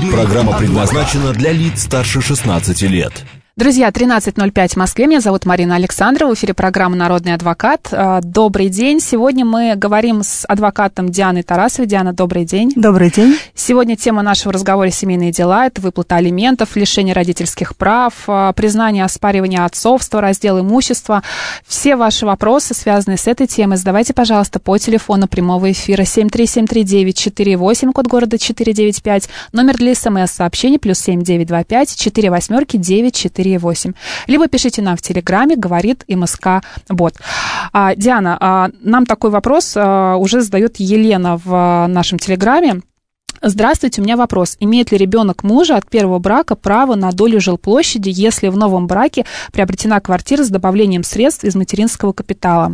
Программа предназначена для лиц старше 16 лет. Друзья, 13:05 в Москве. Меня зовут Марина Александрова. В эфире программа «Народный адвокат». Добрый день. Сегодня мы говорим с адвокатом Дианой Тарасовой. Диана, добрый день. Добрый день. Сегодня тема нашего разговора «Семейные дела». Это выплата алиментов, лишение родительских прав, признание оспаривания отцовства, раздел имущества. Все ваши вопросы, связанные с этой темой, задавайте, пожалуйста, по телефону прямого эфира 7373948, код города 495, номер для СМС-сообщений +7 925 48 948. Либо пишите нам в Телеграме, говорит МСК Бот. Диана, нам такой вопрос уже задает Елена в нашем Телеграме. Здравствуйте, у меня вопрос. Имеет ли ребенок мужа от первого брака право на долю жилплощади, если в новом браке приобретена квартира с добавлением средств из материнского капитала?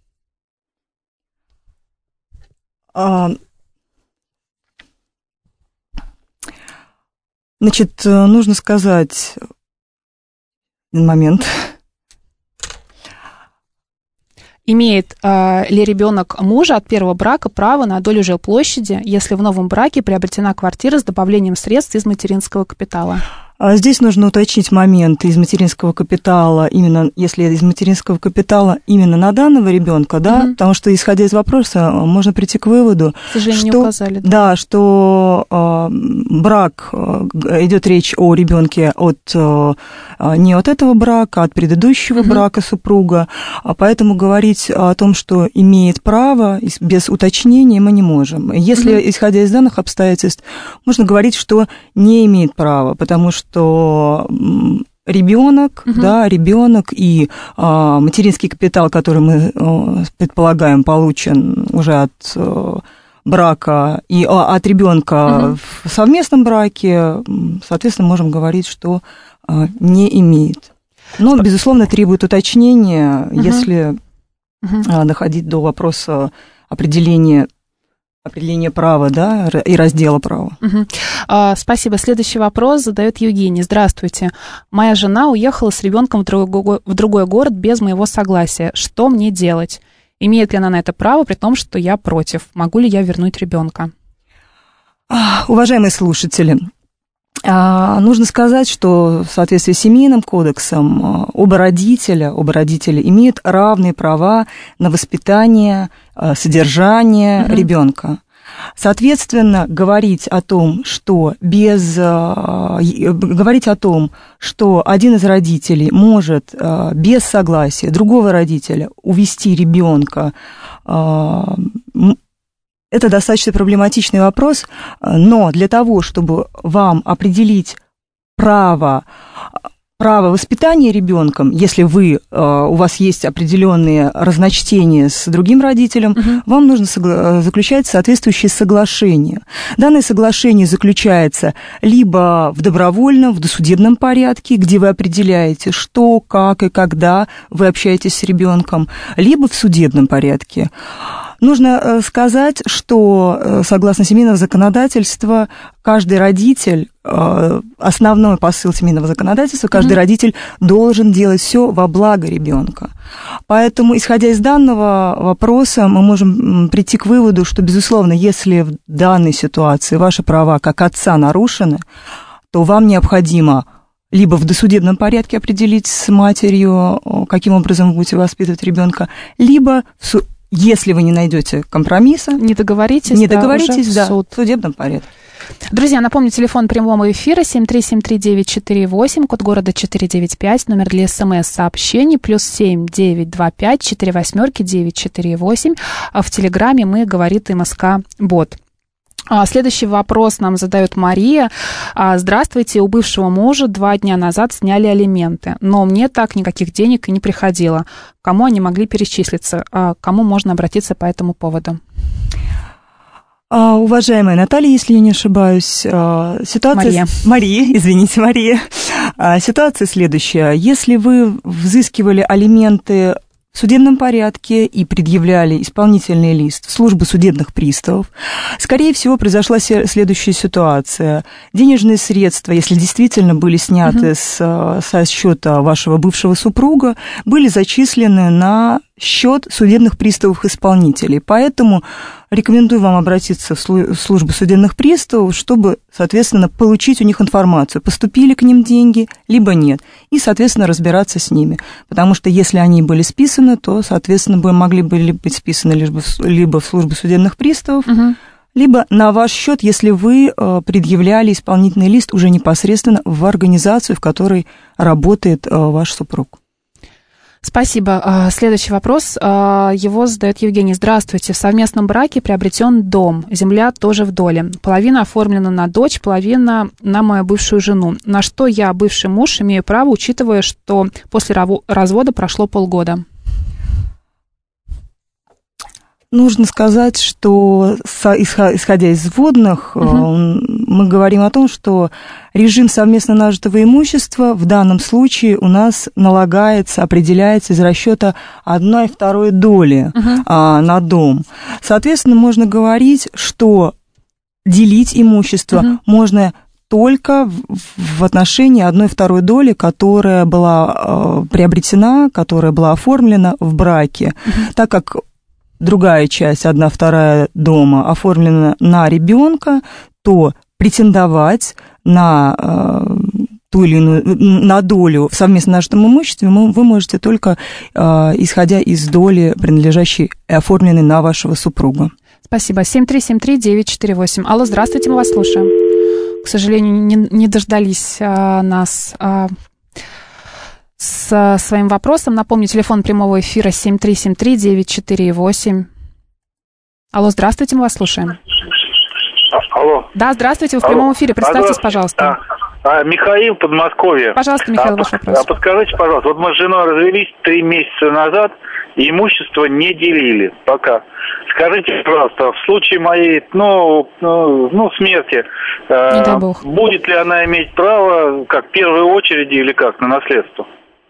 Значит, нужно сказать... момент. Имеет ли ребенок мужа от первого брака право на долю жилплощади, если в новом браке приобретена квартира с добавлением средств из материнского капитала? Здесь нужно уточнить момент из материнского капитала, именно если из материнского капитала именно на данного ребенка, да, потому что, исходя из вопроса, можно прийти к выводу, к сожалению, что, не указали, да, что брак, идет речь о ребенке не от этого брака, а от предыдущего брака супруга, поэтому говорить о том, что имеет право, без уточнения мы не можем. Если, исходя из данных обстоятельств, можно говорить, что не имеет права, потому что ребенок, да, ребенок и материнский капитал, который мы предполагаем получен уже от брака и от ребенка в совместном браке, соответственно, можем говорить, что не имеет. Но, безусловно, требует уточнения, если доходить до вопроса определения права, да, и раздела права. Спасибо. Следующий вопрос задает Евгений. Здравствуйте. Моя жена уехала с ребенком в другой город без моего согласия. Что мне делать? Имеет ли она на это право, при том, что я против? Могу ли я вернуть ребенка? Уважаемые слушатели, нужно сказать, что в соответствии с Семейным кодексом оба родителя имеют равные права на воспитание, содержание ребенка. Соответственно, говорить о том, что один из родителей может без согласия другого родителя увести ребенка, это достаточно проблематичный вопрос, но для того, чтобы вам определить право воспитания ребенком, если у вас есть определенные разночтения с другим родителем, вам нужно заключать соответствующее соглашение. Данное соглашение заключается либо в добровольном, в досудебном порядке, где вы определяете, что, как и когда вы общаетесь с ребенком, либо в судебном порядке. Нужно сказать, что, согласно семейного законодательства, каждый родитель, основной посыл семейного законодательства, каждый родитель должен делать все во благо ребенка. Поэтому, исходя из данного вопроса, мы можем прийти к выводу, что, безусловно, если в данной ситуации ваши права как отца нарушены, то вам необходимо либо в досудебном порядке определить с матерью, каким образом вы будете воспитывать ребенка, либо если вы не найдете компромисса, не договоритесь, да, в судебном порядке. Друзья, напомню, телефон прямого эфира 7373948, код города 495, номер для СМС-сообщений +7 925 48 948. В Телеграме мы говорит МСК Бот. Следующий вопрос нам задает Мария. Здравствуйте, у бывшего мужа 2 дня назад сняли алименты, но мне так никаких денег и не приходило. Кому они могли перечислиться? Кому можно обратиться по этому поводу? Уважаемая Наталья, если я не ошибаюсь, ситуация... Мария. Ситуация следующая. Если вы взыскивали алименты в судебном порядке и предъявляли исполнительный лист в службу судебных приставов, скорее всего, произошла следующая ситуация. Денежные средства, если действительно были сняты со счета вашего бывшего супруга, были зачислены на счет судебных приставов-исполнителей. Поэтому рекомендую вам обратиться в службу судебных приставов, чтобы, соответственно, получить у них информацию, поступили к ним деньги, либо нет, и, соответственно, разбираться с ними. Потому что если они были списаны, то, соответственно, могли были быть списаны либо в службу судебных приставов, либо на ваш счет, если вы предъявляли исполнительный лист уже непосредственно в организацию, в которой работает ваш супруг. Спасибо. Следующий вопрос. Его задает Евгений. Здравствуйте. В совместном браке приобретен дом. Земля тоже в доле. Половина оформлена на дочь, половина на мою бывшую жену. На что я, бывший муж, имею право, учитывая, что после развода прошло полгода? Нужно сказать, что, исходя из вводных, мы говорим о том, что режим совместно нажитого имущества в данном случае у нас налагается, определяется из расчета 1/2 доли на дом. Соответственно, можно говорить, что делить имущество можно только в отношении 1/2 доли, которая была приобретена, которая была оформлена в браке, так как другая часть, 1/2 дома, оформлена на ребенка, то претендовать на ту или иную, на долю в совместно нажитом имуществе вы можете только исходя из доли, принадлежащей и оформленной на вашего супруга. Спасибо. 7373948. Алло, здравствуйте, мы вас слушаем. К сожалению, не дождались нас с своим вопросом. Напомню, телефон прямого эфира 7373948. Алло, здравствуйте, мы вас слушаем. Алло. Да, здравствуйте, вы в прямом эфире. Представьтесь, пожалуйста. Михаил, Подмосковье. Пожалуйста, Михаил, ваш вопрос. Подскажите, пожалуйста, вот мы с женой развелись 3 месяца назад, и имущество не делили пока. Скажите, пожалуйста, в случае моей, смерти, будет ли она иметь право, как в первой очереди или как, на наследство?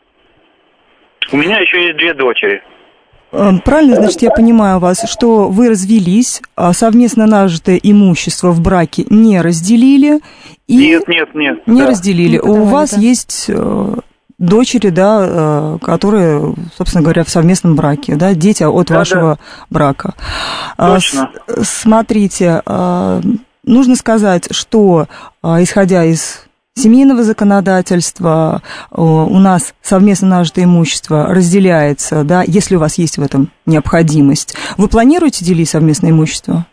У меня еще есть 2 дочери. Правильно, значит, я понимаю вас, что вы развелись, а совместно нажитое имущество в браке не разделили. И Нет. Не разделили. У вас есть дочери, да, которые, собственно говоря, в совместном браке, да, дети от вашего брака. Точно. Смотрите, нужно сказать, что, исходя из семейного законодательства, у нас совместно нажитое имущество разделяется, да, если у вас есть в этом необходимость. Вы планируете делить совместное имущество?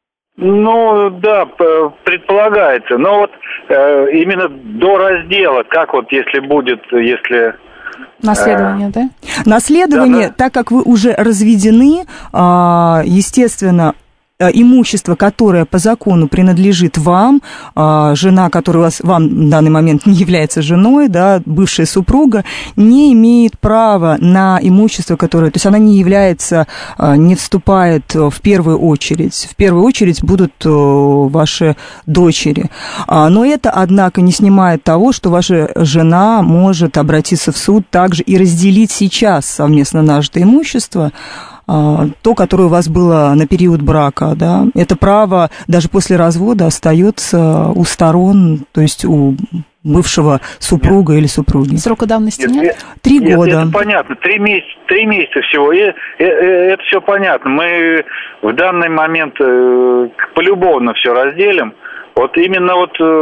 Да, предполагается. Но вот именно до раздела, как вот если будет, если... Наследование, да? Наследование, да. Так как вы уже разведены, естественно, имущество, которое по закону принадлежит вам, жена, которая вам в данный момент не является женой, да, бывшая супруга, не имеет права на имущество, которое, то есть она не является, не вступает в первую очередь. В первую очередь будут ваши дочери. Но это, однако, не снимает того, что ваша жена может обратиться в суд также и разделить сейчас совместно нажитое имущество, то, которое у вас было на период брака, да, это право даже после развода остается у сторон, то есть у бывшего супруга или супруги. Срока давности нет? 3 года. Это понятно, 3 месяца всего, это все понятно. Мы в данный момент полюбовно все разделим. Вот именно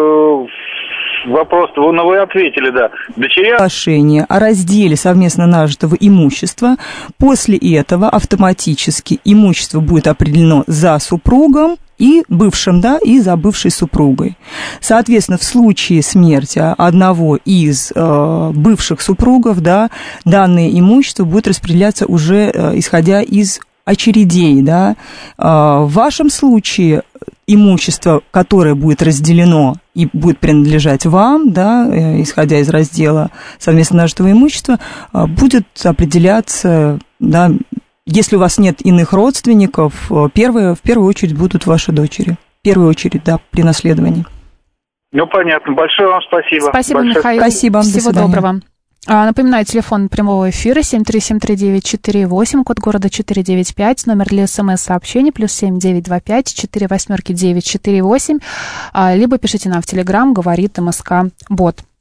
вопрос, вы ответили, да. Соглашение о разделе совместно нажитого имущества. После этого автоматически имущество будет определено за супругом и бывшим, да, и за бывшей супругой. Соответственно, в случае смерти одного из бывших супругов, да, данное имущество будет распределяться уже исходя из очередей, да. В вашем случае имущество, которое будет разделено и будет принадлежать вам, да, исходя из раздела совместно нажитого имущества, будет определяться, да, если у вас нет иных родственников, в первую очередь будут ваши дочери. В первую очередь, да, при наследовании. Понятно. Большое вам спасибо. Спасибо, большое Михаил. Спасибо. Всего доброго. Напоминаю, телефон прямого эфира 7373948, код города 495, номер для СМС-сообщений +7 925 48 948, либо пишите нам в Телеграм, говорит МСК Бот.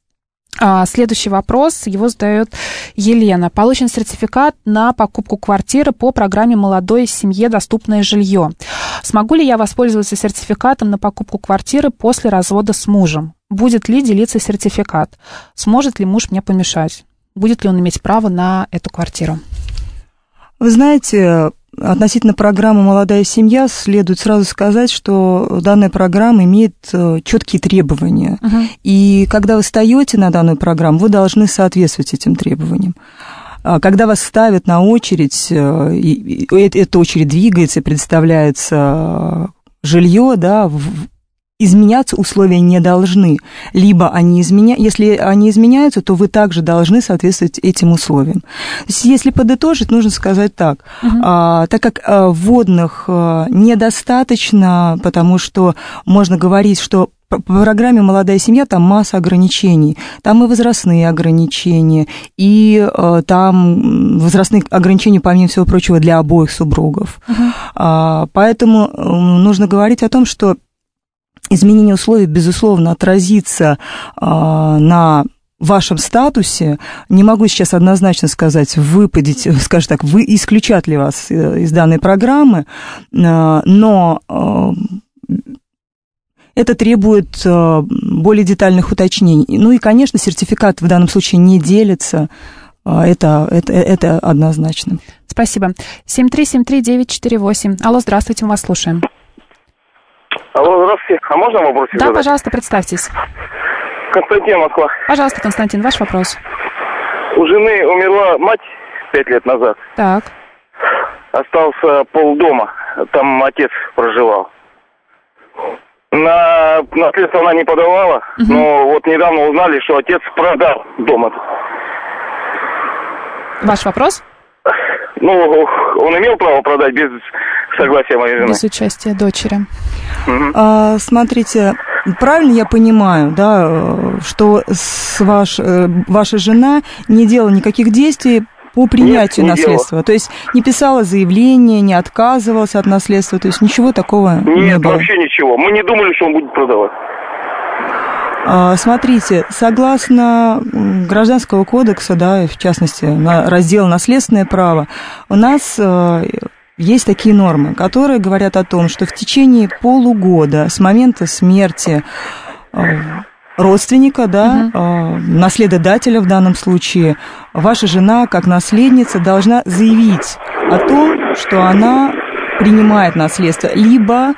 Следующий вопрос, его задает Елена. Получен сертификат на покупку квартиры по программе «Молодой семье. Доступное жилье». Смогу ли я воспользоваться сертификатом на покупку квартиры после развода с мужем? Будет ли делиться сертификат? Сможет ли муж мне помешать? Будет ли он иметь право на эту квартиру? Вы знаете, относительно программы «Молодая семья» следует сразу сказать, что данная программа имеет четкие требования. И когда вы встаете на данную программу, вы должны соответствовать этим требованиям. Когда вас ставят на очередь, и эта очередь двигается, и предоставляется жилье, да, изменяться условия не должны. Либо если они изменяются, то вы также должны соответствовать этим условиям. То есть, если подытожить, нужно сказать так. Так как вводных недостаточно, потому что можно говорить, что по программе «Молодая семья» там масса ограничений. Там и возрастные ограничения, и там возрастные ограничения, помимо всего прочего, для обоих супругов. Поэтому нужно говорить о том, что изменение условий, безусловно, отразится на вашем статусе. Не могу сейчас однозначно сказать, исключат ли вас из данной программы, но это требует более детальных уточнений. Ну и, конечно, сертификат в данном случае не делится. Это однозначно. Спасибо. 7373948. Алло, здравствуйте, мы вас слушаем. Алло, здравствуйте. А можно вопрос задать? Да, пожалуйста, представьтесь. Константин, Москва. Пожалуйста, Константин, ваш вопрос. У жены умерла мать 5 лет назад. Так. Остался полдома. Там отец проживал. На наследство она не подавала, но вот недавно узнали, что отец продал дом этот. Ваш вопрос? Ну, он имел право продать без согласия моей жены. Без участия дочери. Смотрите, правильно я понимаю, да, что ваша жена не делала никаких действий по принятию наследства? То есть не писала заявление, не отказывалась от наследства, то есть ничего такого не было? Нет, вообще ничего. Мы не думали, что он будет продавать. Смотрите, согласно Гражданского кодекса, да, в частности, раздел «Наследственное право», у нас есть такие нормы, которые говорят о том, что в течение полугода с момента смерти родственника, да, наследодателя в данном случае, ваша жена, как наследница, должна заявить о том, что она принимает наследство, либо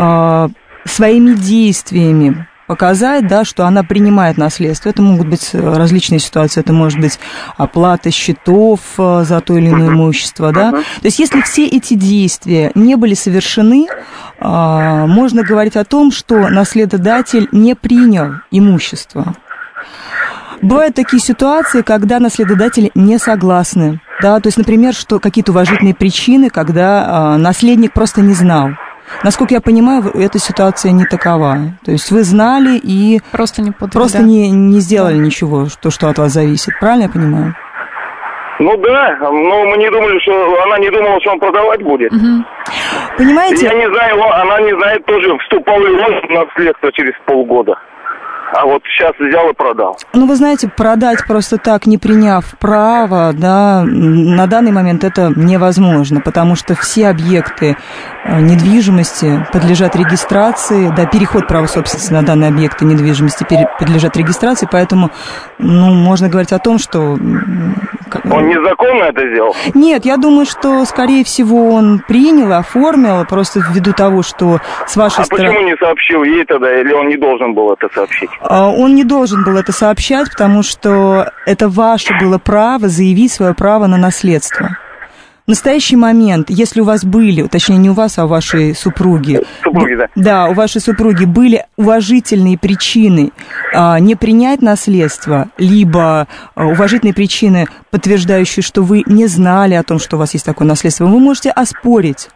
своими действиями показать, да, что она принимает наследство. Это могут быть различные ситуации. Это может быть оплата счетов за то или иное имущество. Да? То есть если все эти действия не были совершены, можно говорить о том, что наследодатель не принял имущество. Бывают такие ситуации, когда наследодатели не согласны. Да? То есть, например, что какие-то уважительные причины, когда наследник просто не знал. Насколько я понимаю, эта ситуация не такова. То есть вы знали и просто не сделали ничего, что от вас зависит. Правильно я понимаю? Ну да, но мы не думали, что она не думала, что он продавать будет. Понимаете? Я не знаю, она не знает тоже, вступал ли он в наследство через полгода. А вот сейчас взял и продал. Ну, вы знаете, продать просто так, не приняв право, да, на данный момент это невозможно, потому что все объекты недвижимости подлежат регистрации, да, переход права собственности на данные объекты недвижимости подлежат регистрации, поэтому, можно говорить о том, что... Он незаконно это сделал? Нет, я думаю, что, скорее всего, он принял, оформил, просто ввиду того, что с вашей стороны... Почему не сообщил ей тогда, или он не должен был это сообщить? Он не должен был это сообщать, потому что это ваше было право заявить свое право на наследство. В настоящий момент, если у вас были, точнее не у вас, а у вашей супруги, да, у вашей супруги были уважительные причины не принять наследство, либо уважительные причины, подтверждающие, что вы не знали о том, что у вас есть такое наследство, вы можете оспорить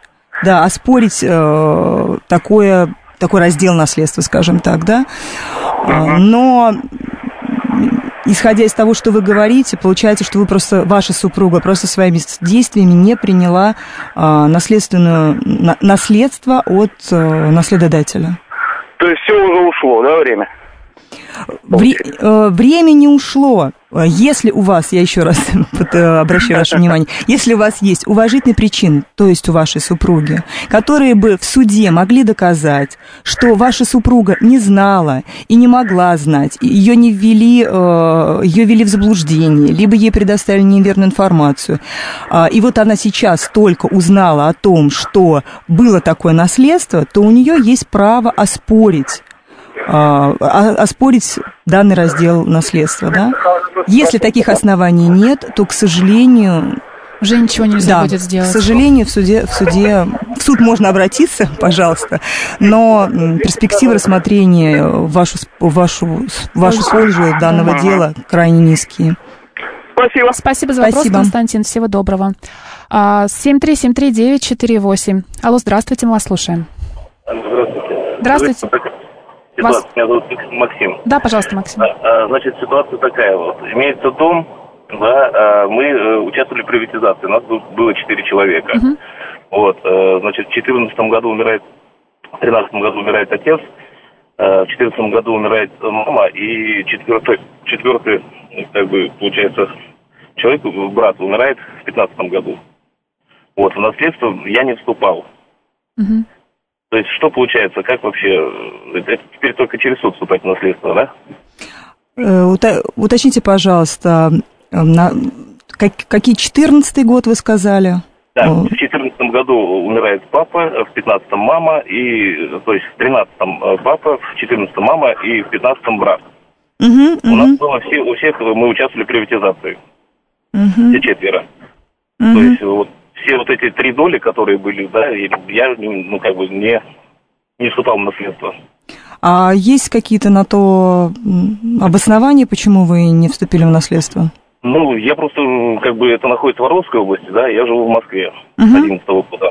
такой раздел наследства, скажем так, да, но исходя из того, что вы говорите, получается, что ваша супруга просто своими действиями не приняла наследство от наследодателя. То есть все уже ушло, да, время? Время не ушло. Если у вас, я еще раз обращаю ваше внимание, если у вас есть уважительные причины, то есть у вашей супруги, которые бы в суде могли доказать, что ваша супруга не знала и не могла знать, ее ввели в заблуждение, либо ей предоставили неверную информацию, и вот она сейчас только узнала о том, что было такое наследство, то у нее есть право оспорить данный раздел наследства, да? Если таких оснований нет, то, к сожалению... Уже ничего нельзя будет сделать. К сожалению, в суд можно обратиться, пожалуйста, но перспективы рассмотрения в вашу пользу данного дела крайне низкие. Спасибо. Спасибо за вопрос, Константин. Всего доброго. 7373948. Алло, здравствуйте, мы вас слушаем. Здравствуйте. Меня зовут Максим. Да, пожалуйста, Максим. Значит, ситуация такая вот. Имеется дом, да, мы участвовали в приватизации, у нас было 4 человека. Вот, значит, в 2014 году умирает, в 2013 году умирает отец, в 2014 году умирает мама, и четвертый, как бы, получается, человек, брат, умирает в 2015 году. Вот, в наследство я не вступал. То есть, что получается, как вообще, это теперь только через суд вступать в наследство, да? Уточните, пожалуйста, какие 14-й год вы сказали? Да, в 2014 году умирает папа, в 2015 мама, то есть в 2013 папа, в 2014 мама и в 2015 брат. У нас было у всех мы участвовали в приватизации. Все 4. То есть вот все вот эти 3 доли, которые были, да, я, как бы не вступал в наследство. А есть какие-то на то обоснования, почему вы не вступили в наследство? Я просто, как бы, это находится в Воронежской области, да, я живу в Москве с 2011 года.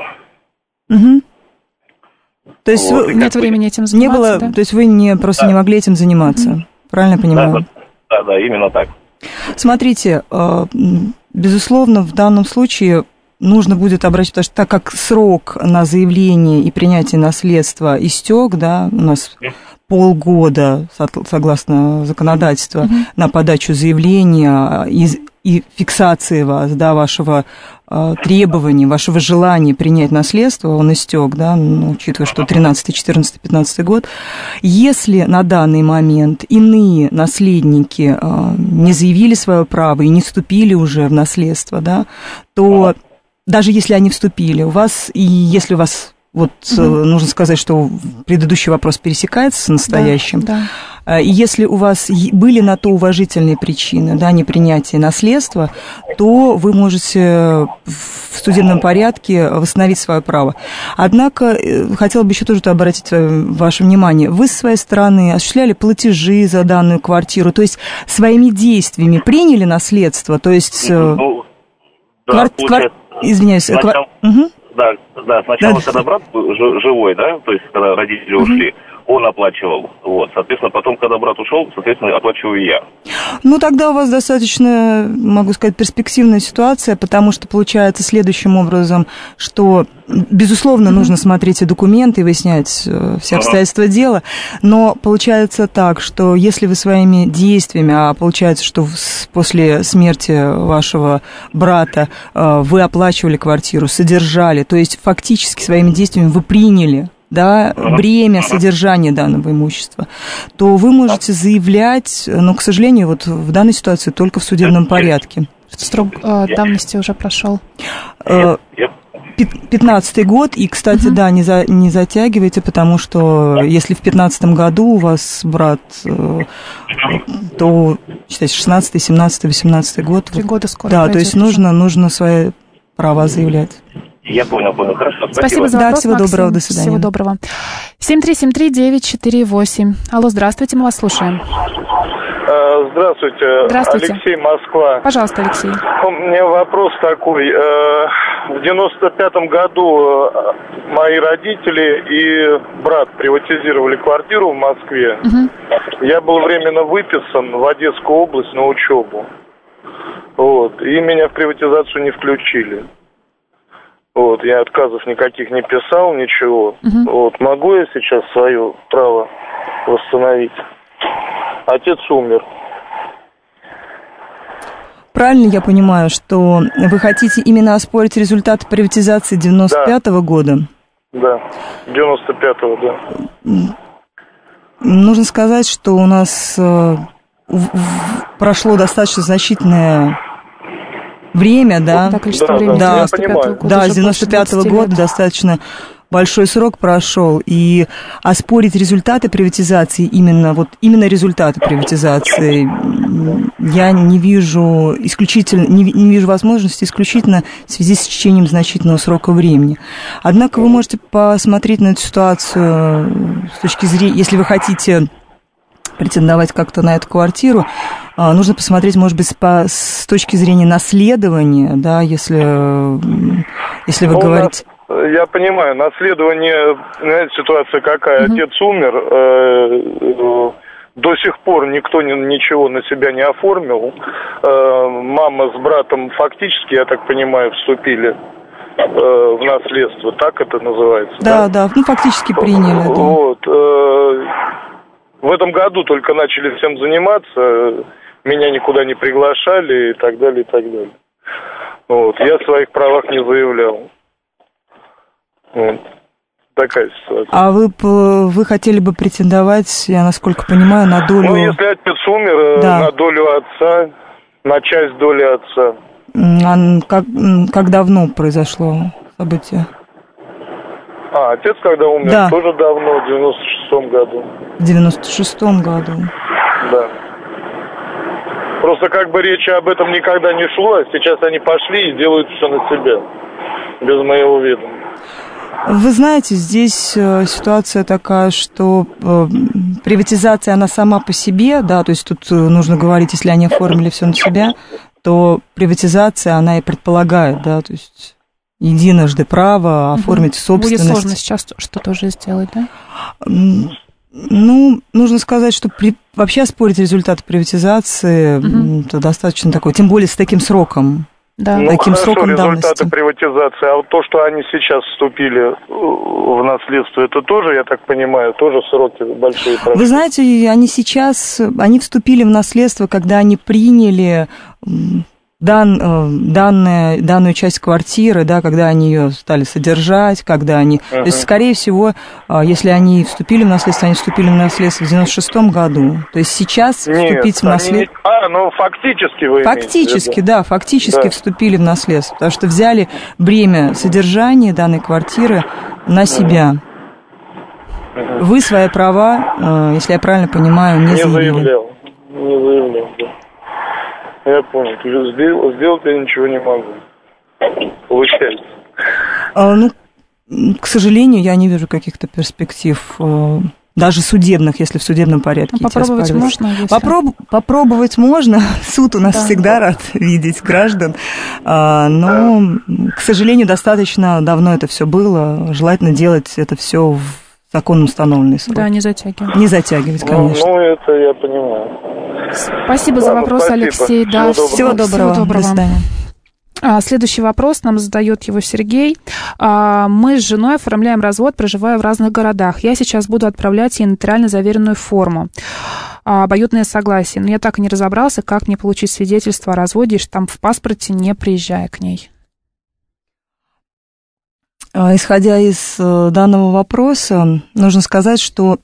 То есть вот, нет времени этим заниматься, не было, да? То есть вы просто не могли этим заниматься, правильно я понимаю? Да, именно так. Смотрите, безусловно, в данном случае нужно будет обратить, потому что так как срок на заявление и принятие наследства истек, да, у нас полгода, согласно законодательству, на подачу заявления и фиксации вас, да, вашего требования, вашего желания принять наследство, он истек, да, учитывая, что 13, 14, 15 год. Если на данный момент иные наследники не заявили свое право и не вступили уже в наследство, да, то даже если они вступили, если у вас, нужно сказать, что предыдущий вопрос пересекается с настоящим, и если у вас были на то уважительные причины, да, непринятия наследства, то вы можете в судебном порядке восстановить свое право. Однако, хотела бы еще тоже обратить ваше внимание, вы со своей стороны осуществляли платежи за данную квартиру, то есть своими действиями приняли наследство, то есть... Извиняюсь. Сначала, когда брат был живой, да, то есть когда родители ушли, он оплачивал. Вот, соответственно, потом, когда брат ушел, соответственно, оплачиваю я. Тогда у вас достаточно, могу сказать, перспективная ситуация, потому что получается следующим образом, что, безусловно, нужно смотреть и документы, и выяснять все обстоятельства дела, но получается так, что если вы своими действиями, а получается, что после смерти вашего брата вы оплачивали квартиру, содержали, то есть фактически своими действиями вы приняли, да, бремя содержания данного имущества, то вы можете заявлять, но, к сожалению, вот в данной ситуации только в судебном порядке. Срок давности уже прошел. 15-й год, и, кстати, да, не затягивайте, потому что если в 15-м году у вас брат, то, считайте, 16-й, 17-й, 18-й год. 3 года скоро. Да, то есть нужно свои права заявлять. Я понял. Хорошо, спасибо за вопрос, всего Максим. Доброго, до свидания. Всего доброго. 7373948. Алло, здравствуйте, мы вас слушаем. Здравствуйте. Алексей, Москва. Пожалуйста, Алексей. У меня вопрос такой. В 95-м году мои родители и брат приватизировали квартиру в Москве. Я был временно выписан в Одесскую область на учебу. Вот. И меня в приватизацию не включили. Вот, я отказов никаких не писал, ничего. Вот, могу я сейчас свое право восстановить? Отец умер. Правильно я понимаю, что вы хотите именно оспорить результаты приватизации 95-го года? Да, 95-го, да. Нужно сказать, что у нас прошло достаточно значительное время, да? Да, количество времени. Да, я понимаю. Да, с 95-го года достаточно большой срок прошел, и оспорить результаты приватизации, именно результаты приватизации, я не вижу не вижу возможности исключительно в связи с течением значительного срока времени. Однако вы можете посмотреть на эту ситуацию с точки зрения, если вы хотите претендовать как-то на эту квартиру, нужно посмотреть, может быть, с точки зрения наследования, да, если вы говорите... Я понимаю, наследование, знаете, ситуация какая, отец умер, до сих пор никто ничего на себя не оформил, мама с братом фактически, я так понимаю, вступили в наследство, так это называется? Да, фактически приняли. Да. Вот, в этом году только начали всем заниматься, меня никуда не приглашали и так далее, и так далее. Вот, я о своих правах не заявлял. Вот. Такая ситуация. А вы хотели бы претендовать, я насколько понимаю, на долю... Ну, если отец умер, да, на долю отца, на часть доли отца. Как давно произошло событие? Отец когда умер? Да. Тоже давно, в 96-м году. В 96-м году? Да. Просто как бы речи об этом никогда не шло, а сейчас они пошли и делают все на себя, без моего ведома. Вы знаете, здесь ситуация такая, что приватизация, она сама по себе, да, то есть тут нужно говорить, если они оформили все на себя, то приватизация, она и предполагает, да, то есть единожды право оформить собственность. Будет сложно сейчас что-то уже сделать, да? Ну, нужно сказать, что вообще спорить результаты приватизации, это достаточно такое, тем более с таким сроком. Да. Ну, таким сроком результаты давности. Приватизации, а вот то, что они сейчас вступили в наследство, это тоже, я так понимаю, тоже сроки большие. Вы знаете, они вступили в наследство, когда они приняли данную часть квартиры, да, когда они ее стали содержать, когда они... То есть, скорее всего, если они вступили в наследство, они вступили в наследство в 96-м году. То есть сейчас вступить в наследство... фактически вы Фактически, да, фактически вступили в наследство, потому что взяли бремя содержания данной квартиры на себя. Вы свои права, если я правильно понимаю, не заявили. Не заявлял, да. Я понял. Сделать я ничего не могу. Получается. К сожалению, я не вижу каких-то перспектив, даже судебных, если в судебном порядке. Попробовать можно? Попробовать можно. Суд у нас всегда рад видеть граждан. Но, к сожалению, достаточно давно это все было. Желательно делать это все в законно установленный срок. Да, не затягивать. Не затягивать, конечно. Ну, это я понимаю. Спасибо за вопрос, спасибо. Алексей. Да, всего доброго. До свидания. Следующий вопрос нам задает его Сергей. Мы с женой оформляем развод, проживая в разных городах. Я сейчас буду отправлять ей нотариально заверенную форму. Обоюдное согласие. Но я так и не разобрался, как мне получить свидетельство о разводе и штамп в паспорте, не приезжая к ней. Исходя из данного вопроса, нужно сказать, что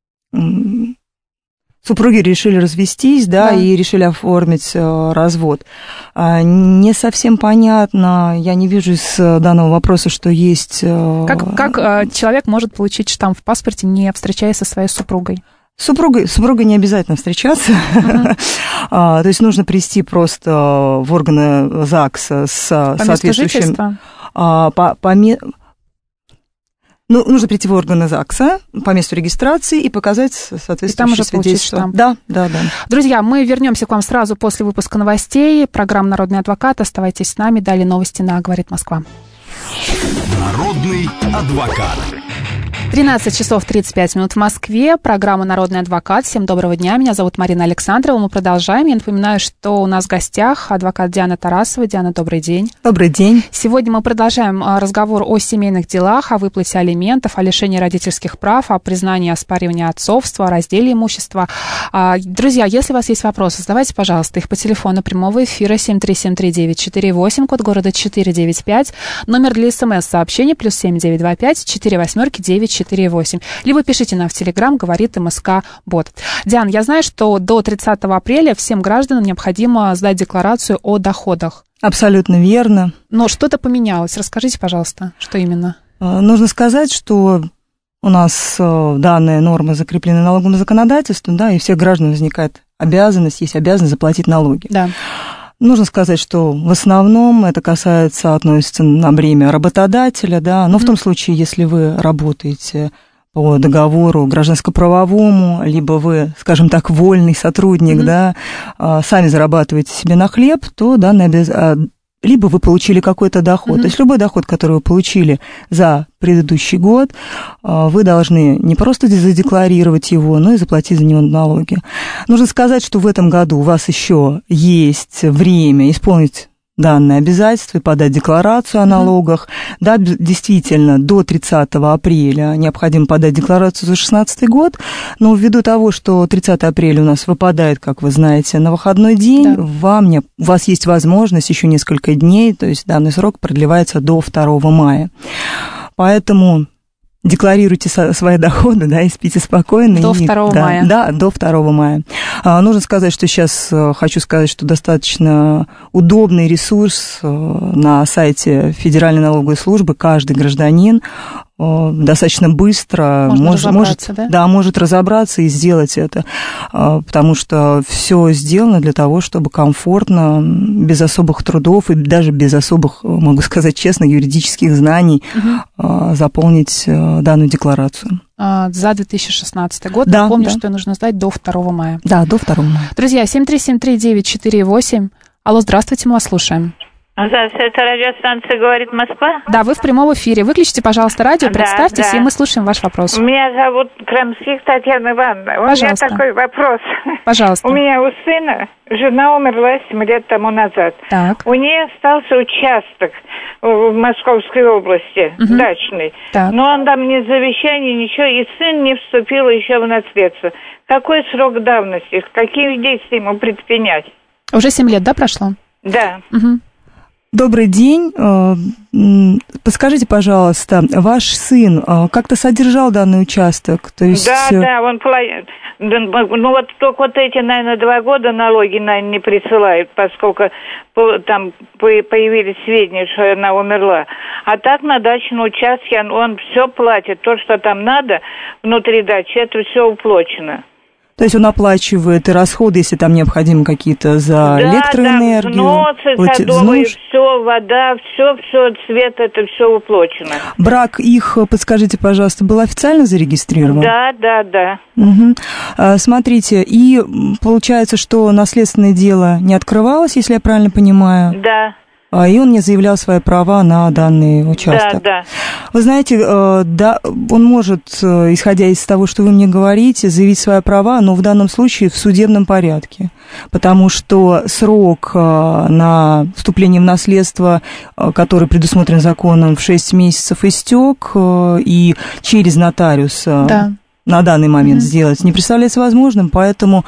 супруги решили развестись, да, и решили оформить развод. Не совсем понятно, я не вижу из данного вопроса, что есть... Как человек может получить штамп в паспорте, не встречаясь со своей супругой? Супругой не обязательно встречаться, то есть нужно прийти просто в органы ЗАГСа с соответствующим... нужно прийти в органы ЗАГСа по месту регистрации и показать соответствующее свидетельство. Да. Друзья, мы вернемся к вам сразу после выпуска новостей. Программа «Народный адвокат». Оставайтесь с нами. Далее новости на «Говорит Москва». Народный адвокат. 13 часов 35 минут в Москве. Программа «Народный адвокат». Всем доброго дня. Меня зовут Марина Александрова. Мы продолжаем. Я напоминаю, что у нас в гостях адвокат Диана Тарасова. Диана, добрый день. Добрый день. Сегодня мы продолжаем разговор о семейных делах, о выплате алиментов, о лишении родительских прав, о признании оспаривания отцовства, о разделе имущества. Друзья, если у вас есть вопросы, задавайте, пожалуйста, их по телефону прямого эфира 7373948, код города 495, номер для СМС-сообщений +7 925 48 948. Либо пишите нам в Телеграм, говорит МСК-бот. Диан, я знаю, что до 30 апреля всем гражданам необходимо сдать декларацию о доходах. Абсолютно верно. Но что-то поменялось. Расскажите, пожалуйста, что именно? Нужно сказать, что у нас данные нормы закреплены налоговым законодательством, да, и у всех граждан возникает обязанность, есть обязанность заплатить налоги. Да. Нужно сказать, что в основном это относится на бремя работодателя, да, но в том случае, если вы работаете по договору гражданско-правовому, либо вы, скажем так, вольный сотрудник, да, сами зарабатываете себе на хлеб, то данная либо вы получили какой-то доход. То есть любой доход, который вы получили за предыдущий год, вы должны не просто задекларировать его, но и заплатить за него налоги. Нужно сказать, что в этом году у вас еще есть время исполнить данное обязательство и подать декларацию о налогах. Да, действительно, до 30 апреля необходимо подать декларацию за 2016 год, но ввиду того, что 30 апреля у нас выпадает, как вы знаете, на выходной день, да, у вас есть возможность еще несколько дней, то есть данный срок продлевается до 2 мая. Поэтому декларируйте свои доходы, да, и спите спокойно. До 2 мая. Да, до 2 мая. Нужно сказать, что сейчас, хочу сказать, что достаточно удобный ресурс на сайте Федеральной налоговой службы. Каждый гражданин достаточно быстро может разобраться и сделать это, потому что все сделано для того, чтобы комфортно, без особых трудов и даже без особых, могу сказать честно, юридических знаний заполнить данную декларацию. За 2016 год. Да, Напомню, да. что нужно сдать до 2 мая. Да, до 2 мая. Друзья, 7373948. Алло, здравствуйте, мы вас слушаем. Здравствуйте, это радиостанция «Говорит Москва». Да, вы в прямом эфире. Выключите, пожалуйста, радио, представьтесь, да. И мы слушаем ваш вопрос. Меня зовут Крамских Татьяна Ивановна. Пожалуйста. У меня такой вопрос. Пожалуйста. У меня у сына жена умерла 7 лет тому назад. Так. У нее остался участок в Московской области, дачный. Так. Но он там не завещание, ничего, и сын не вступил еще в наследство. Какой срок давности? Какие действия ему предпринять? Уже 7 лет, да, прошло? Да. Добрый день. Подскажите, пожалуйста, ваш сын как-то содержал данный участок? То есть... Да, он платит. Ну, вот только вот эти, наверное, 2 года налоги, наверное, не присылают, поскольку там появились сведения, что она умерла. А так на дачном участке он все платит. То, что там надо внутри дачи, это все уплочено. То есть он оплачивает и расходы, если там необходимы какие-то за электроэнергию. Да, взносы садовые, все, вода, все, цвет, это все уплочено. Брак их, подскажите, пожалуйста, был официально зарегистрирован? Да. Угу. Смотрите, и получается, что наследственное дело не открывалось, если я правильно понимаю? Да. И он не заявлял свои права на данный участок. Да. Вы знаете, да, он может, исходя из того, что вы мне говорите, заявить свои права, но в данном случае в судебном порядке, потому что срок на вступление в наследство, который предусмотрен законом, в 6 месяцев истек, и через нотариуса... Да. На данный момент сделать не представляется возможным, поэтому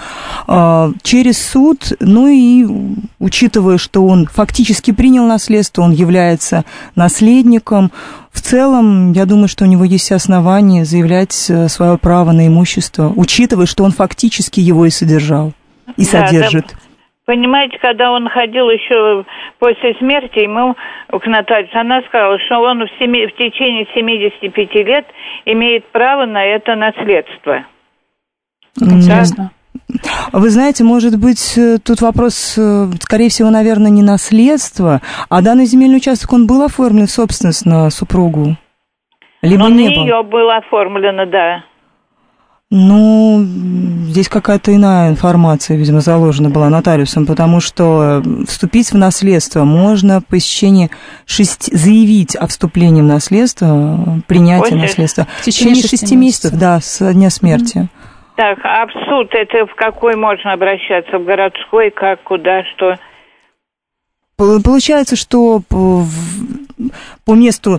через суд, ну и учитывая, что он фактически принял наследство, он является наследником, в целом, я думаю, что у него есть все основания заявлять свое право на имущество, учитывая, что он фактически его и содержал, и содержит. Да. Понимаете, когда он ходил еще после смерти, ему к нотариусу, она сказала, что он в течение 75 лет имеет право на это наследство. Интересно. Вы знаете, может быть, тут вопрос, скорее всего, наверное, не наследство, а данный земельный участок, он был оформлен в собственность на супругу? Либо но не на нее было оформлено, да. Ну, здесь какая-то иная информация, видимо, заложена была нотариусом, потому что вступить в наследство можно по истечении заявить о вступлении в наследство, принятие наследства. В течение 6 месяцев, да, со дня смерти. Так, а в суд это в какой можно обращаться? В городской, как, куда, что? Получается, что по месту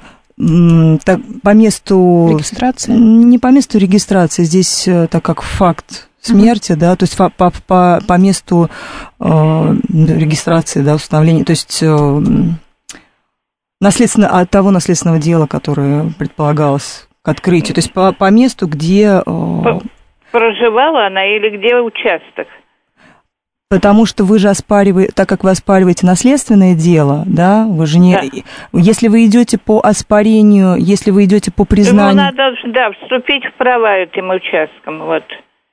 регистрации? Не по месту регистрации, здесь так как факт смерти, да, то есть по месту регистрации, да, установления, то есть от того наследственного дела, которое предполагалось к открытию, то есть по месту, где... Проживала она или где участок? Потому что вы же оспариваете, так как вы оспариваете наследственное дело, да, вы же не... Да. Если вы идете по оспарению, если вы идете по признанию... Ему надо, да, вступить в права этим участком, вот.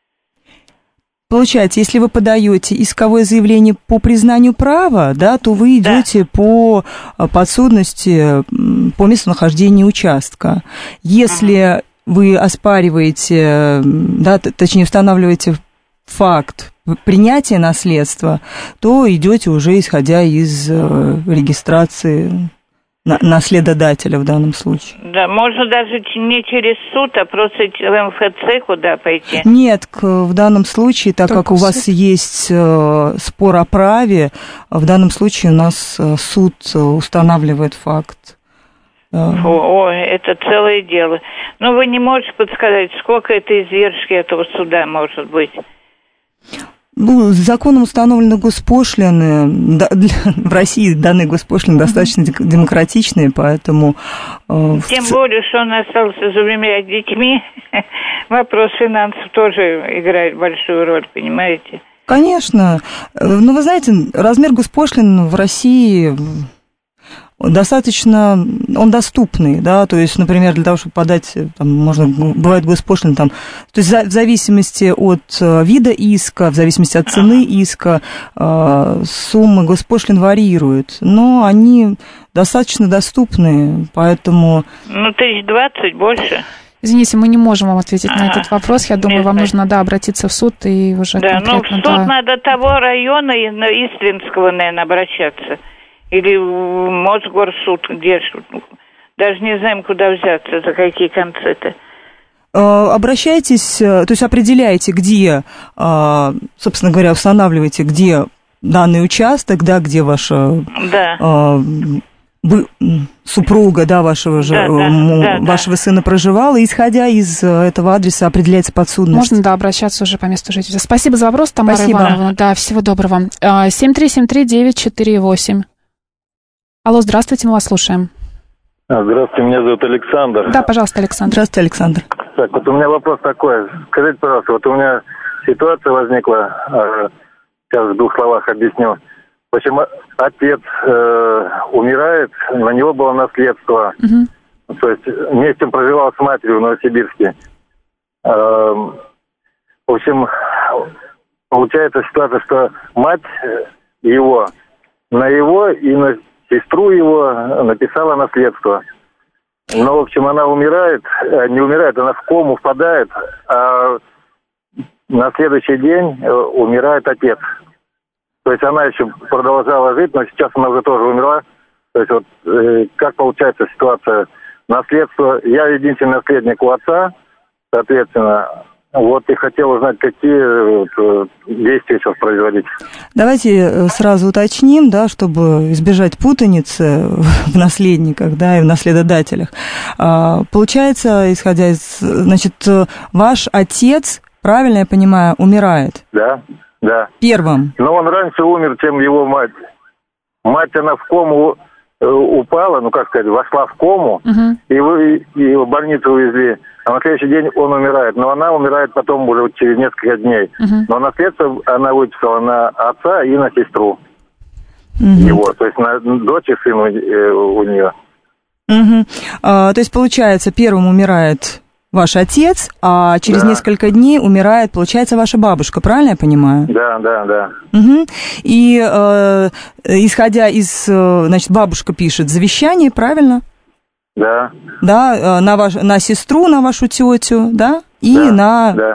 Получается, если вы подаете исковое заявление по признанию права, да, то вы идете по подсудности, по местонахождению участка. Если вы оспариваете, да, точнее, устанавливаете факт принятия наследства, то идете уже исходя из регистрации наследодателя в данном случае. Да, можно даже не через суд, а просто в МФЦ куда пойти? Нет, в данном случае, так только как у вас есть спор о праве, в данном случае у нас суд устанавливает факт. Это целое дело. Но вы не можете подсказать, сколько это издержки этого суда может быть? Ну, законом установлены госпошлины. В России данные госпошлины достаточно демократичные, поэтому... Тем более, что он остался за 2 детьми, вопрос финансов тоже играет большую роль, понимаете? Конечно. Но вы знаете, размер госпошлин в России... достаточно, он доступный, да, то есть, например, для того, чтобы подать, там, можно, бывает госпошлина, там, то есть в зависимости от вида иска, в зависимости от цены иска, суммы госпошлин варьируют, но они достаточно доступны, поэтому... Ну, 20 больше. Извините, мы не можем вам ответить на этот вопрос. Я думаю, вам нужно, обратиться в суд и уже конкретно... Да, ну, в суд надо того района, Истринского, наверное, обращаться. Или в Мосгорсуд, где даже не знаем, куда взяться, за какие концы-то. Обращайтесь, то есть определяете, где, собственно говоря, устанавливаете, где данный участок, да, где ваша супруга, да, вашего сына проживала, и, исходя из этого адреса, определяется подсудность. Можно, обращаться уже по месту жительства. Спасибо за вопрос, Тамара Ивановна. Да, всего доброго. 7373948. Алло, здравствуйте, мы вас слушаем. Здравствуйте, меня зовут Александр. Да, пожалуйста, Александр. Здравствуйте, Александр. Так, вот у меня вопрос такой. Скажите, пожалуйста, вот у меня ситуация возникла, сейчас в 2 словах объясню. В общем, отец умирает, на него было наследство. Угу. То есть вместе он проживал с матерью в Новосибирске. В общем, получается ситуация, что мать его на его и на сестру его написала наследство. Но, в общем, она умирает, не умирает, она в кому впадает, а на следующий день умирает отец. То есть она еще продолжала жить, но сейчас она уже тоже умерла. То есть вот как получается ситуация наследства. Я единственный наследник у отца, соответственно. Вот и хотел узнать, какие действия сейчас производить. Давайте сразу уточним, да, чтобы избежать путаницы в наследниках, да, и в наследодателях. Получается, исходя из... Значит, ваш отец, правильно я понимаю, умирает? Да, да. Первым. Но он раньше умер, чем его мать. Мать, она в кому упала, вошла в кому, и в больницу увезли. А на следующий день он умирает. Но она умирает потом уже через несколько дней. Но наследство она выписала на отца и на сестру его. То есть на дочь и сына у нее. То есть, получается, первым умирает ваш отец, а через несколько дней умирает, получается, ваша бабушка, правильно я понимаю? Да. И исходя из, значит, бабушка пишет завещание, правильно? Да. Да, на сестру, на вашу тетю, да? И на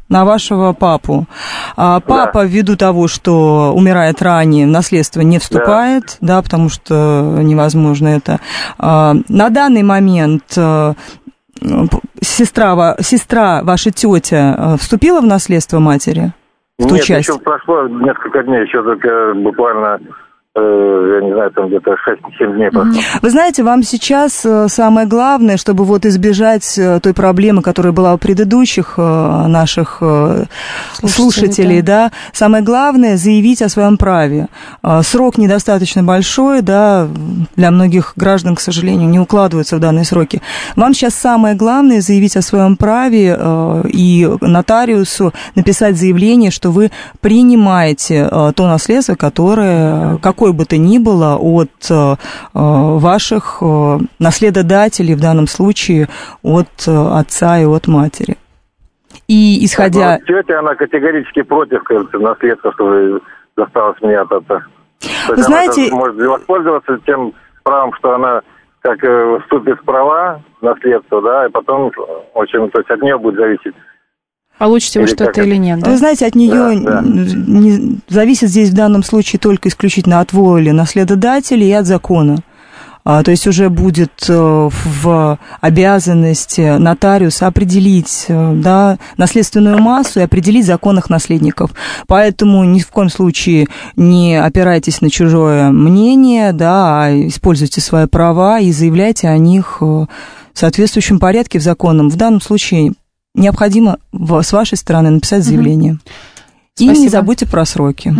на вашего папу. Папа, ввиду того, что умирает ранее, в наследство не вступает, да, потому что невозможно это. На данный момент сестра, ваша тетя, вступила в наследство матери? В ту Нет, часть? еще прошло несколько дней, еще только буквально... я не знаю, там где-то 6-7 дней прошло. Вы знаете, вам сейчас самое главное, чтобы вот избежать той проблемы, которая была у предыдущих наших слушателей, да, самое главное заявить о своем праве. Срок недостаточно большой, да, для многих граждан, к сожалению, не укладываются в данные сроки. Вам сейчас самое главное заявить о своем праве и нотариусу написать заявление, что вы принимаете то наследство, которое, какой бы то ни было, от ваших наследодателей, в данном случае от отца и от матери. И исходя... Тетя, она категорически против, кажется, наследства, чтобы досталось мне от отца. Вы знаете... Она может воспользоваться тем правом, что она как вступит в права наследства, да, и потом, в общем, то есть от нее будет зависеть. Получите вы что-то или нет, да? Вы знаете, от нее не зависит здесь в данном случае только исключительно от воли наследодателя и от закона. То есть уже будет в обязанности нотариуса определить, да, наследственную массу и определить законных наследников. Поэтому ни в коем случае не опирайтесь на чужое мнение, да, а используйте свои права и заявляйте о них в соответствующем порядке в законном. В данном случае необходимо с вашей стороны написать заявление. И не забудьте про сроки.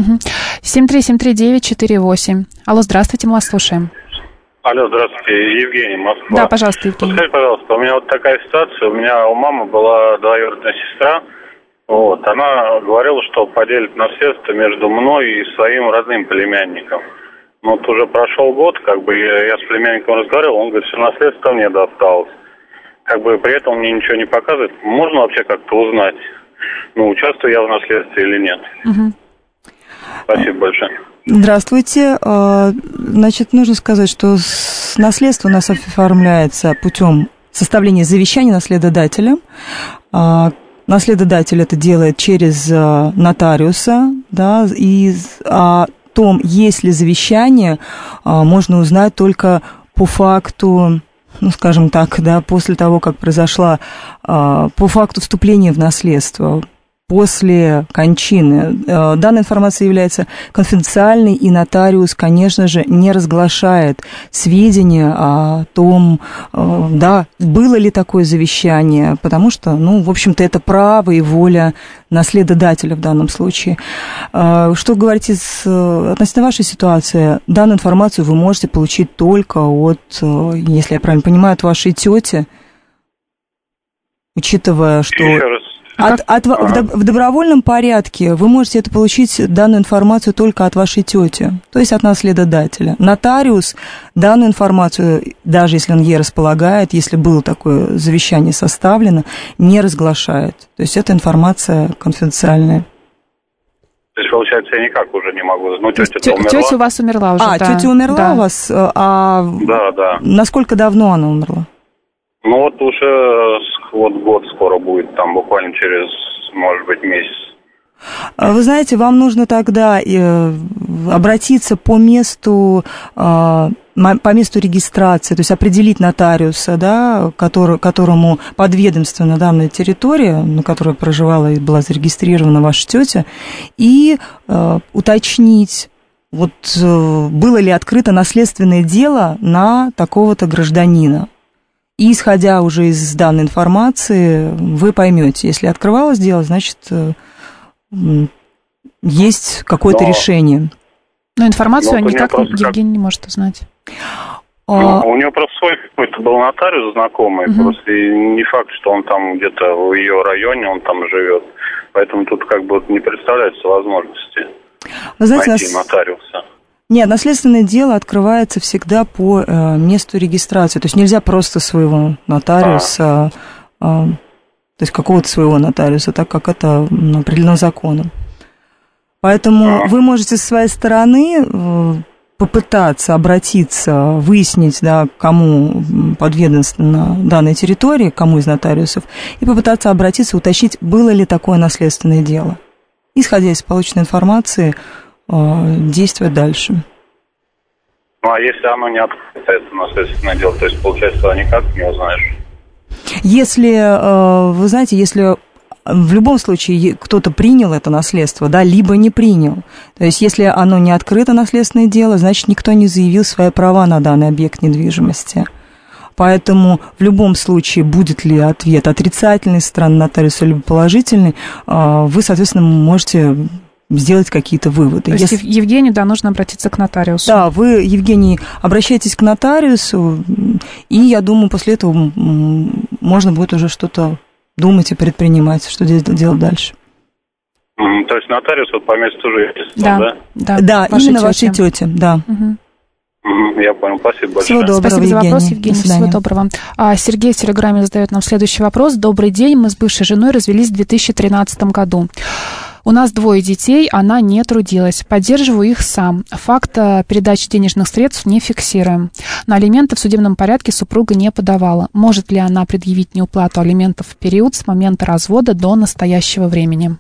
7373948. Алло, здравствуйте, мы вас слушаем. Алло, здравствуйте, Евгений, Москва. Да, пожалуйста, Евгений. Скажите, пожалуйста, у меня вот такая ситуация, у меня у мамы была двоюродная сестра, вот, она говорила, что поделит наследство между мной и своим родным племянником. Ну, вот уже прошел год, как бы я с племянником разговаривал, он говорит, что наследство мне досталось. Как бы при этом мне ничего не показывает. Можно вообще как-то узнать, ну, участвую я в наследстве или нет? Спасибо большое. Здравствуйте. Значит, нужно сказать, что наследство у нас оформляется путем составления завещания наследодателя. Наследодатель это делает через нотариуса, да, и о том, есть ли завещание, можно узнать только по факту, ну, скажем так, да, после того, как произошла, по факту вступления в наследство, после кончины. Данная информация является конфиденциальной, и нотариус, конечно же, не разглашает сведения о том, да, было ли такое завещание, потому что, ну, в общем-то, это право и воля наследодателя в данном случае. Что говорите относительно вашей ситуации? Данную информацию вы можете получить только от, если я правильно понимаю, от вашей тети, учитывая, что... В добровольном порядке вы можете это получить, данную информацию, только от вашей тети, то есть от наследодателя. Нотариус данную информацию, даже если он ей располагает, если было такое завещание составлено, не разглашает. То есть эта информация конфиденциальная. То есть, получается, я никак уже не могу. Ну, тетя умерла. Тетя у вас умерла уже, да. Тетя умерла у вас? Да. Насколько давно она умерла? Ну, вот уже год скоро будет, там буквально через, может быть, месяц. Вы знаете, вам нужно тогда обратиться по месту регистрации, то есть определить нотариуса, да, которому подведомственна данная территория, на которой проживала и была зарегистрирована ваша тетя, и уточнить, вот было ли открыто наследственное дело на такого-то гражданина. И, исходя уже из данной информации, вы поймете, если открывалось дело, значит, есть какое-то решение. Но информацию никак Евгений не может узнать. У него просто свой какой-то был нотариус знакомый, просто не факт, что он там где-то в ее районе, он там живет. Поэтому тут как бы не представляется возможности найти нотариуса. Нет, наследственное дело открывается всегда по месту регистрации. То есть нельзя просто своего нотариуса, то есть какого-то своего нотариуса, так как это определено законом. Поэтому вы можете со своей стороны попытаться обратиться, выяснить, да, кому подведомственна данная территория, кому из нотариусов, и попытаться обратиться, уточнить, было ли такое наследственное дело. Исходя из полученной информации, действовать дальше. Ну, а если оно не открыто, это наследственное дело, то есть, получается, никак не узнаешь? Если, вы знаете, если в любом случае кто-то принял это наследство, да, либо не принял, то есть если оно не открыто, наследственное дело, значит, никто не заявил свои права на данный объект недвижимости. Поэтому в любом случае, будет ли ответ отрицательный со стороны нотариуса, либо положительный, вы, соответственно, можете сделать какие-то выводы. То есть Евгению, да, нужно обратиться к нотариусу. Да, вы, Евгений, обращайтесь к нотариусу, и, я думаю, после этого можно будет уже что-то думать и предпринимать, что делать дальше. То есть нотариус вот по месту жительства, да? Да, именно вашей тете, да. Я понял, спасибо большое. Всего доброго, спасибо за Евгений. вопрос, Евгений, всего доброго. Сергей в Телеграме задает нам следующий вопрос. Добрый день, мы с бывшей женой развелись в 2013 году. У нас 2 детей, она не трудилась. Поддерживаю их сам. Факт передачи денежных средств не фиксируем. На алименты в судебном порядке супруга не подавала. Может ли она предъявить неуплату алиментов в период с момента развода до настоящего времени?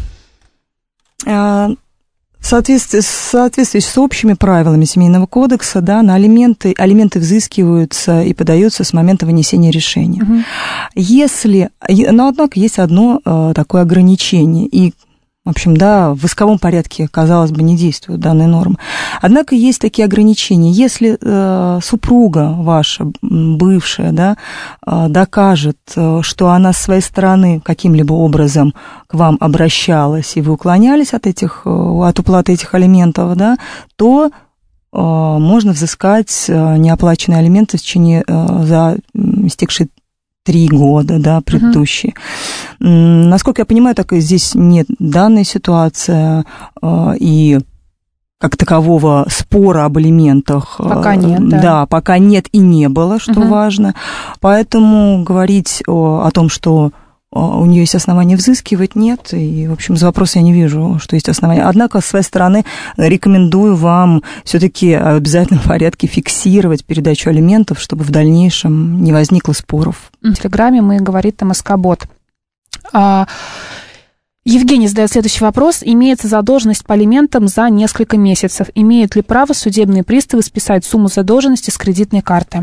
В соответствии с общими правилами Семейного кодекса, да, на алименты взыскиваются и подаются с момента вынесения решения. Но, однако, есть одно такое ограничение, и, в общем, да, в исковом порядке, казалось бы, не действуют данные нормы. Однако есть такие ограничения. Если супруга ваша, бывшая, да, докажет, что она с своей стороны каким-либо образом к вам обращалась, и вы уклонялись от уплаты этих алиментов, да, то можно взыскать неоплаченные алименты в течение за истекшие 3 года, да, предыдущие. Насколько я понимаю, так и здесь нет данной ситуации, и как такового спора об алиментах. Пока нет, да. Да, пока нет и не было, что важно. Поэтому говорить о том, что у нее есть основания взыскивать, нет. И, в общем, за вопрос я не вижу, что есть основания. Однако, с своей стороны, рекомендую вам все-таки в обязательном порядке фиксировать передачу алиментов, чтобы в дальнейшем не возникло споров. В Телеграме говорит МСК-бот. Евгений задает следующий вопрос. Имеется задолженность по алиментам за несколько месяцев. Имеют ли право судебные приставы списать сумму задолженности с кредитной карты?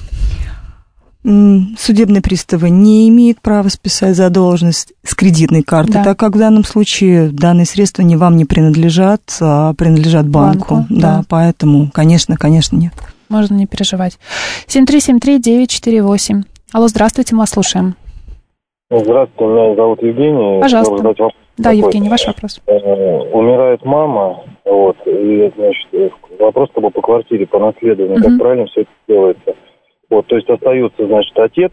Судебные приставы не имеют права списать задолженность с кредитной карты, да, так как в данном случае данные средства вам не принадлежат, а принадлежат банку. Да, поэтому, конечно, нет. Можно не переживать. 7373948. Алло, здравствуйте, мы вас слушаем. Здравствуйте, меня зовут Евгений. Пожалуйста. Да, Евгений, ваш вопрос. Умирает мама, и, значит, вопрос по квартире, по наследованию, как правильно все это делается. То есть остаются, значит, отец,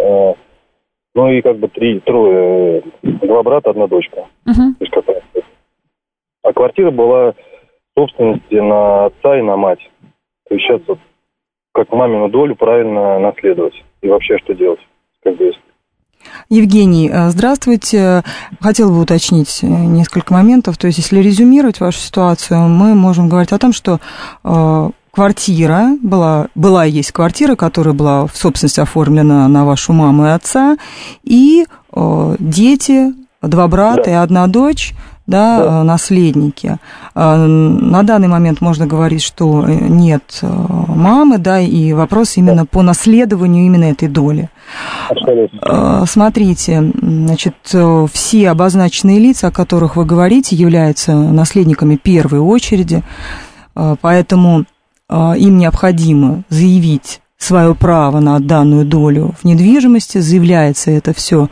и как бы 3, 2 брата, 1 дочка. То есть, а квартира была в собственности на отца и на мать. То есть сейчас как мамину долю правильно наследовать. И вообще что делать, как бы, если... Евгений, здравствуйте. Хотела бы уточнить несколько моментов. То есть, если резюмировать вашу ситуацию, мы можем говорить о том, что квартира была и есть квартира, которая была в собственности оформлена на вашу маму и отца, и дети, 2 брата и 1 дочь, да, наследники. На данный момент можно говорить, что нет мамы, да, и вопрос именно по наследованию именно этой доли. Смотрите, значит, все обозначенные лица, о которых вы говорите, являются наследниками первой очереди, поэтому им необходимо заявить свое право на данную долю в недвижимости. Заявляется это все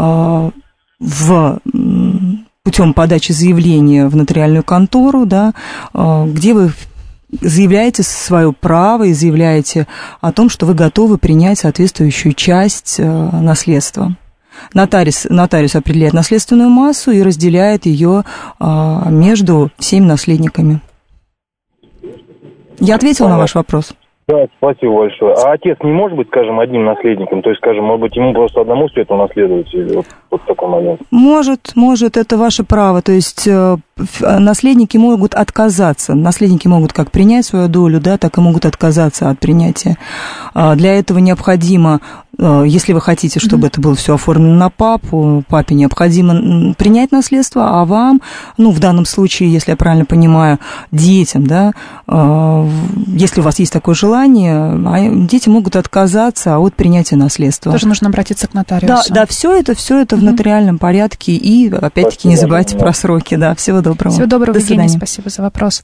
путем подачи заявления в нотариальную контору, да, где вы заявляете свое право и заявляете о том, что вы готовы принять соответствующую часть наследства. Нотариус определяет наследственную массу и разделяет ее между всеми наследниками. Я ответила на ваш вопрос? Да, спасибо большое. А отец не может быть, скажем, одним наследником? То есть, скажем, может быть, ему просто одному все это унаследовать? Или вот такой момент? Может, это ваше право. То есть наследники могут отказаться. Наследники могут как принять свою долю, да, так и могут отказаться от принятия. Для этого необходимо, если вы хотите, чтобы это было все оформлено на папу, папе необходимо принять наследство, а вам, в данном случае, если я правильно понимаю, детям, да, если у вас есть такое желание, дети могут отказаться от принятия наследства. Тоже нужно обратиться к нотариусу. Да, все это в нотариальном порядке. И, опять-таки, не забывайте про сроки. Да, всего доброго. Всего доброго, Евгений, спасибо за вопрос.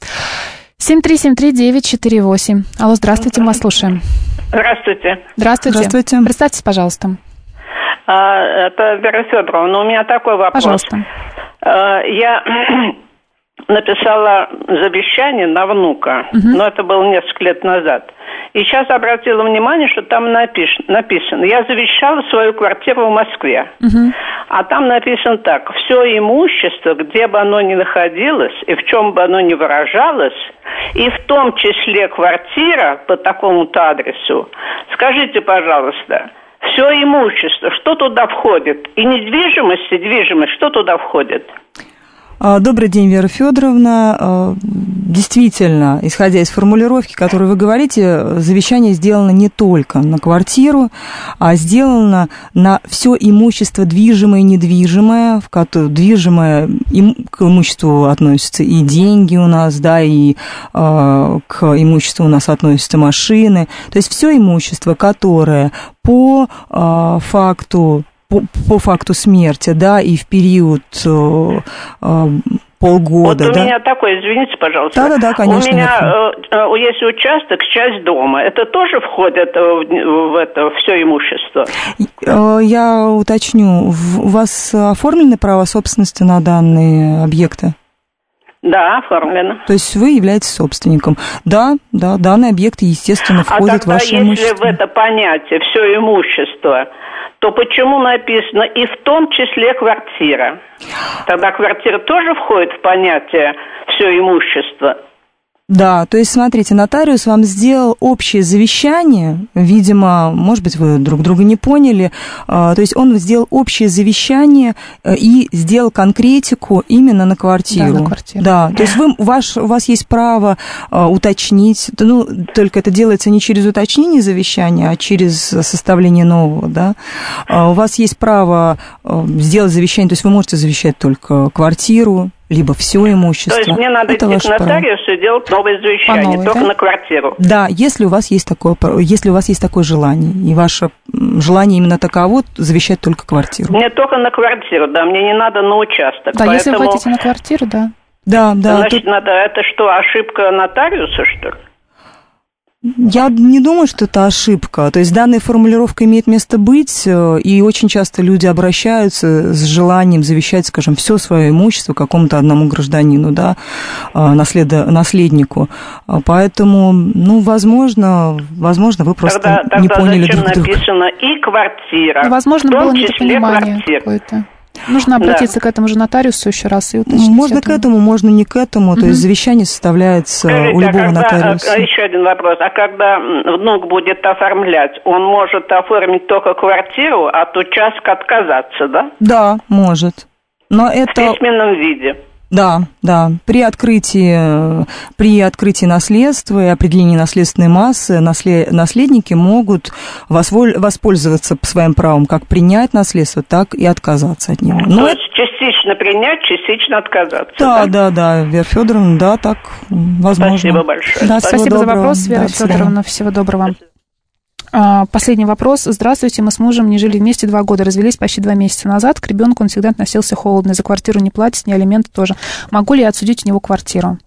7373948. Алло, здравствуйте, мы вас слушаем. Здравствуйте. Здравствуйте. Представьтесь, пожалуйста. Это Вера Федоровна. У меня такой вопрос. Пожалуйста. Я написала завещание на внука, но это было несколько лет назад. И сейчас обратила внимание, что там написано: я завещала свою квартиру в Москве. А там написано так: все имущество, где бы оно ни находилось и в чем бы оно ни выражалось, и в том числе квартира по такому-то адресу. Скажите, пожалуйста, все имущество, что туда входит? И недвижимость, и движимость, что туда входит? Добрый день, Вера Федоровна. Действительно, исходя из формулировки, которую вы говорите, завещание сделано не только на квартиру, а сделано на все имущество движимое и недвижимое, в которое движимое к имуществу относятся и деньги у нас, да, и к имуществу у нас относятся машины. То есть все имущество, которое по факту смерти, да, и в период полгода. Вот у да? меня такой, извините, пожалуйста. Да, конечно. У меня есть участок, часть дома. Это тоже входит в это все имущество? Я уточню. У вас оформлены права собственности на данные объекты? Да, оформлено. То есть вы являетесь собственником. Да, данные объекты, естественно, входят в ваше имущество. А тогда, если в это понятие все имущество, то почему написано и в том числе квартира? Тогда квартира тоже входит в понятие все имущество? Да, то есть, смотрите, нотариус вам сделал общее завещание, видимо, может быть, вы друг друга не поняли, то есть он сделал общее завещание и сделал конкретику именно на квартиру. Да, на квартиру. Да, то есть у вас есть право уточнить, только это делается не через уточнение завещания, а через составление нового, да. У вас есть право сделать завещание, то есть вы можете завещать только квартиру, либо все имущество. То есть мне надо идти к нотариусу и делать новое завещание, только на квартиру? Да, если у вас есть такое желание, и ваше желание именно таково, завещать только квартиру. Мне только на квартиру, да, мне не надо на участок. Да, если вы хотите на квартиру, да. Да. Значит, надо, это что, ошибка нотариуса, что ли? Я не думаю, что это ошибка. То есть данная формулировка имеет место быть, и очень часто люди обращаются с желанием завещать, скажем, все свое имущество какому-то одному гражданину, да, наследнику. Поэтому, возможно, вы просто не поняли друг друга. Тогда зачем написано и квартира? Возможно, было недопонимание какое-то. Нужно обратиться к этому же нотариусу еще раз и уточнить. Можно к этому, можно не к этому. То есть завещание составляется у любого нотариуса. Еще один вопрос. А когда внук будет оформлять, он может оформить только квартиру, а от участка отказаться, да? Да, может. Но это... В письменном виде. Да. При открытии наследства и определении наследственной массы наследники могут воспользоваться своим правом как принять наследство, так и отказаться от него. То есть частично принять, частично отказаться. Да, Вера Федоровна, да, так возможно. Спасибо большое. Да, спасибо за вопрос, Вера Федоровна. Всего доброго. Последний вопрос. Здравствуйте, мы с мужем не жили вместе 2 года, развелись почти 2 месяца назад. К ребенку он всегда относился холодно, за квартиру не платит, ни алименты тоже. Могу ли я отсудить у него квартиру?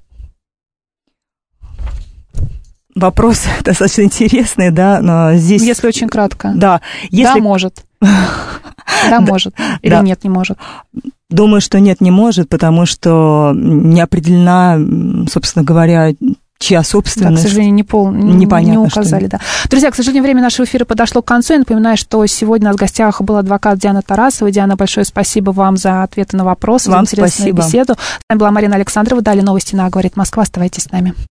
Вопрос достаточно интересный, да, но здесь... Если очень кратко. Да, может. Да, может. Или нет, не может. Думаю, что нет, не может, потому что не определена, собственно говоря, чья собственность. Да, к сожалению, не указали. Да. Друзья, к сожалению, время нашего эфира подошло к концу. Я напоминаю, что сегодня у нас в гостях был адвокат Диана Тарасова. Диана, большое спасибо вам за ответы на вопросы, за интересную беседу. С нами была Марина Александрова. Далее новости на «Говорит Москва». Оставайтесь с нами.